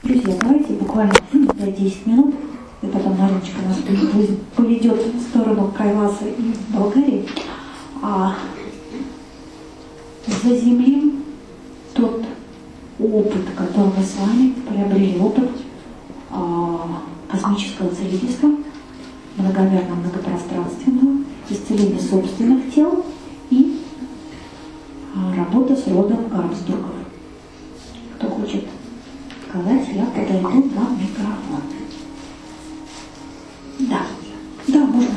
Друзья, давайте буквально 10 минут, и потом Мариночка нас поведет в сторону Кайласа и Болгарии, заземлим тот опыт, который мы с вами приобрели, опыт космического целительства, многомерного, многопространственного, исцеления собственных тел и работа с родом Габсбургов. Кто хочет сказать, я подойду на микрофон. Да, можно.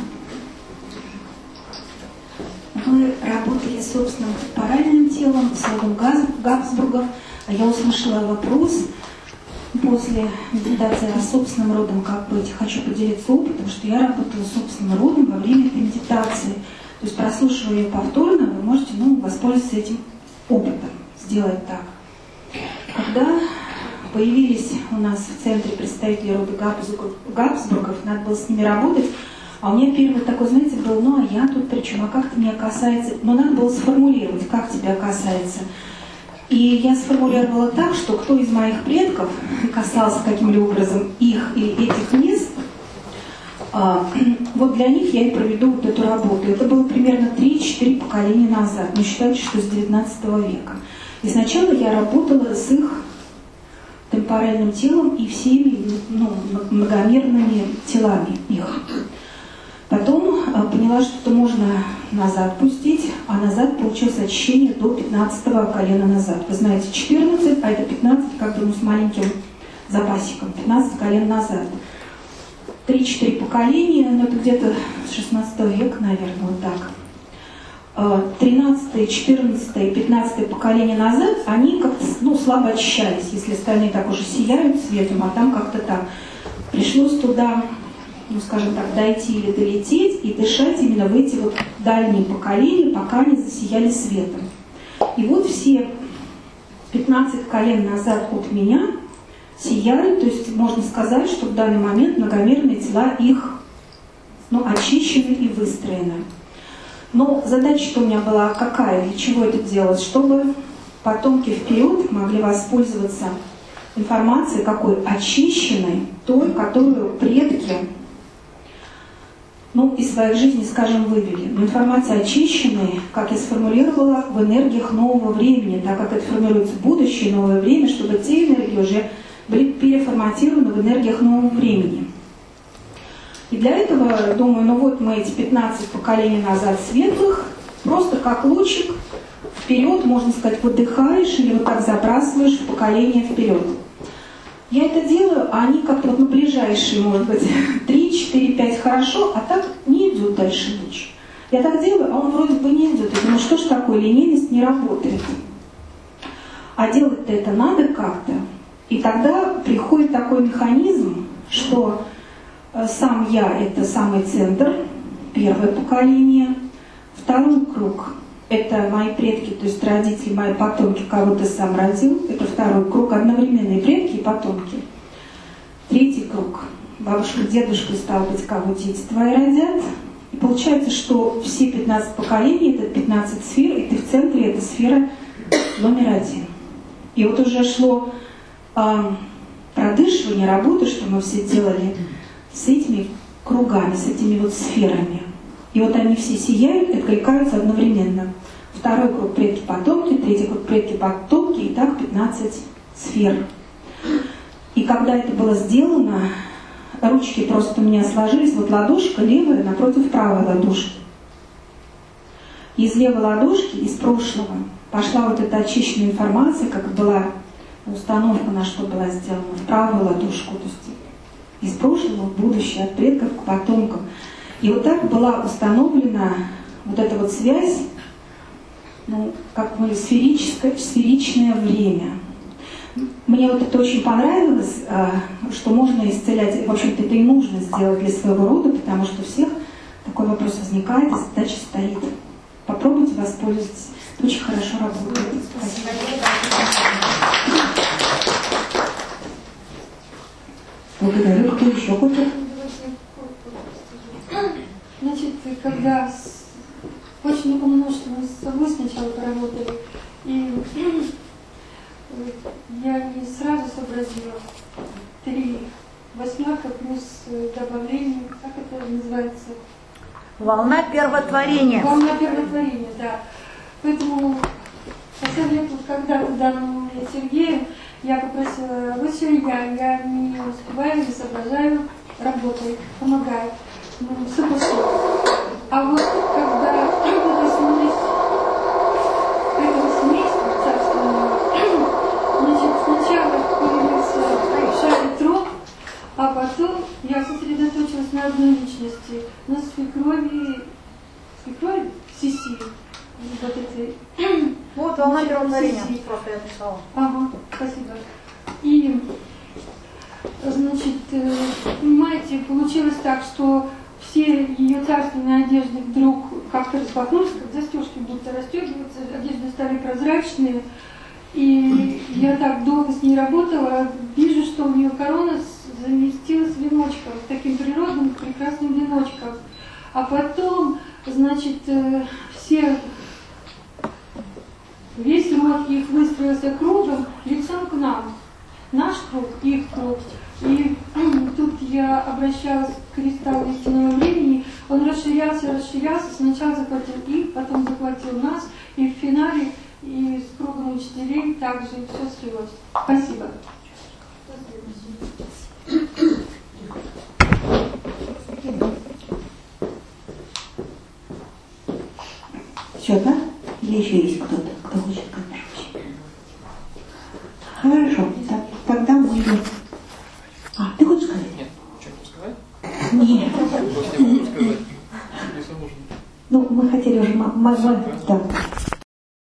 Мы работали с собственным корпоральным телом, с родом Габсбургов. Я услышала вопрос после медитации о собственном родом, хочу поделиться опытом, что я работала с собственным родом во время этой медитации. То есть, прослушивая ее повторно, вы можете воспользоваться этим опытом, сделать так. Когда появились у нас в центре представители рода Габсбургов, надо было с ними работать, а у меня первый такой, знаете, был, а я тут причем, как это меня касается, но надо было сформулировать, как тебя касается. И я сформулировала так, что кто из моих предков касался каким-либо образом их или этих мест, вот для них я и проведу вот эту работу. Это было примерно 3-4 поколения назад, но считайте, что с 19 века. И сначала я работала с их темпоральным телом и всеми многомерными телами их. Потом поняла, что это можно назад пустить, а назад получилось очищение до 15-го колена назад. Вы знаете, 14, а это 15, с маленьким запасиком, 15 колен назад. 3-4 поколения, это где-то с 16 века, наверное, вот так. 13, 14, 15 поколение назад, они как-то слабо очищались, если остальные так уже сияют светом, а там как-то так. Пришлось туда, скажем так, дойти или долететь и дышать именно в эти вот дальние поколения, пока они засияли светом. И вот все 15 колен назад от меня сияют, то есть можно сказать, что в данный момент многомерные тела их очищены и выстроены. Но задача-то у меня была какая, для чего это делать? Чтобы потомки вперед могли воспользоваться информацией какой очищенной, той, которую предки из своих жизней, скажем, вывели. Но информация очищенная, как я сформулировала, в энергиях нового времени, так как это формируется будущее, новое время, чтобы те энергии уже были переформатированы в энергиях нового времени. И для этого, думаю, мы эти 15 поколений назад светлых, просто как лучик вперед, можно сказать, выдыхаешь или вот так забрасываешь в поколение вперед. Я это делаю, а они как-то на ближайшие, может быть, 3, 4, 5 хорошо, а так не идет дальше луч. Я так делаю, а он вроде бы не идет. Я думаю, что ж такое, линейность не работает. А делать-то это надо как-то. И тогда приходит такой механизм, что сам я – это самый центр, первое поколение, второй круг – это мои предки, то есть родители, мои потомки, кого ты сам родил, это второй круг, одновременные предки и потомки. Третий круг – бабушка, дедушка, стало быть, кого дети твои родят. И получается, что все 15 поколений – это 15 сфер, и ты в центре – это сфера номер 1. И вот уже шло продышивание, работы, что мы все делали с этими кругами, с этими вот сферами. И вот они все сияют и откликаются одновременно. Второй круг предки-потомки, третий круг предки-потомки, и так 15 сфер. И когда это было сделано, ручки просто у меня сложились, вот ладошка левая напротив правой ладошки. Из левой ладошки, из прошлого, пошла вот эта очищенная информация, как была установка, на что была сделана, в правую ладошку, то есть из прошлого в будущее, от предков к потомкам. И вот так была установлена вот эта вот связь, как мы сферичное время. Мне вот это очень понравилось, что можно исцелять, в общем-то, это и нужно сделать для своего рода, потому что у всех такой вопрос возникает, и задача стоит. Попробуйте воспользоваться. Это очень хорошо работает. Спасибо. Благодарю. Кто еще хочет? Значит, когда очень много множества мы с собой сначала поработали, и я не сразу сообразила. 3 восьмерка плюс добавление, как это называется? Волна первотворения. Волна первотворения, да. Поэтому посоветую когда-то данному мне Сергею, я попросила, вот я не успеваю, не соображаю, работает, помогает, согласен. А вот когда коснулись этого семейства царственного, значит, сначала появился шарик троп, а потом я сосредоточилась на одной личности, на свекрови Сиси. Вот этой. Вот волна первотворения, просто я написала. Ага, спасибо. И, значит, понимаете, получилось так, что все ее царственные одежды вдруг как-то распахнулись, как застежки будто расстегиваются, одежды стали прозрачные. И я так долго с ней работала, вижу, что у нее корона заместилась веночком, таким природным, прекрасным веночком. А потом, значит, весь род их выстроился кругом, лицом к нам. Наш круг, их круг. И тут я обращалась к кристаллу истинного времени. Он расширялся, сначала захватил их, потом захватил нас. И в финале и с кругом учителей также все слилось. Спасибо. Все, да? Или еще есть кто-то, кто хочет сказать? Хорошо, тогда мы... А, ты хочешь сказать? Нет, что-нибудь сказать? Нет. Просто не могу сказать, если нужно. Ну, мы хотели уже... Да.